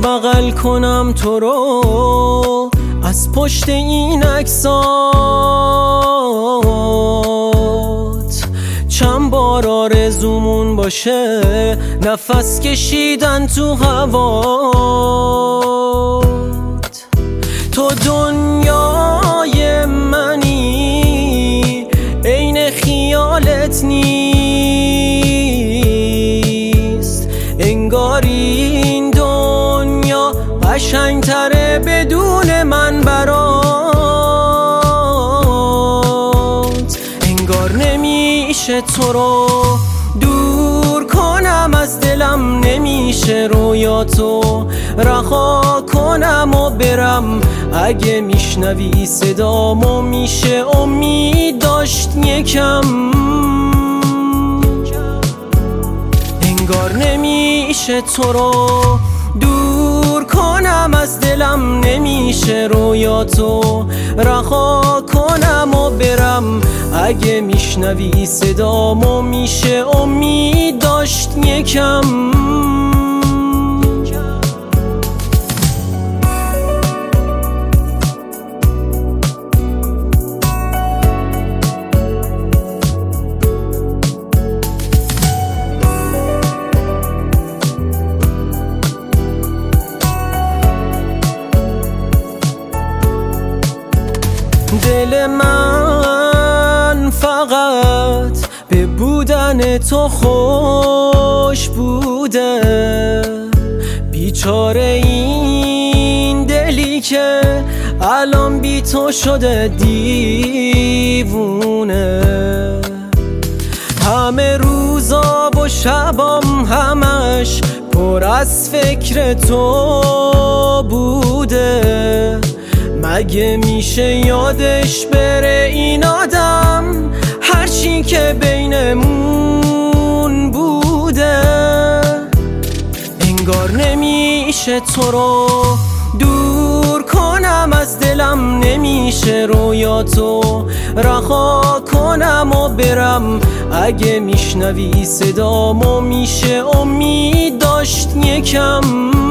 بغل کنم تو رو از پشت این عکسات، چند بار آرزومون باشه نفس کشیدن تو هوات. تو دنیای منی عین خیالت نیست، انگار این دنیا قشنگتره بدون من برات. انگار نمیشه تو رو دور کنم از دلم، نمیشه رویاتو رها کنم و برم. اگه میشنوی صدامو میشه امید داشت یکم. انگار نمیشه تو رو دور کنم از دلم، نمیشه رویاتو رها کنم و برم. اگه میشنوی صدامو میشه امید داشت یکم. دل من فقط به بودن تو خوش بوده، بیچاره این دلی که الان بی تو شده دیوونه. همه روزا و شبام همش پر از فکر تو بوده. مگه میشه یادش بره این آدم هرچی که بینمون بوده؟ انگار نمیشه تو رو دور کنم از دلم، نمیشه رویاتو رها کنم و برم. اگه میشنوی صدامو میشه امید داشت یکم.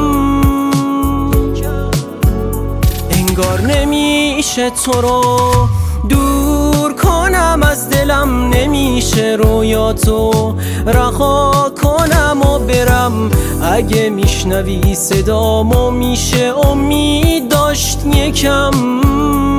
انگار نمیشه تو رو دور کنم از دلم، نمیشه رویاتو رها کنم و برم. اگه میشنوی صدامو میشه امید داشت یکم.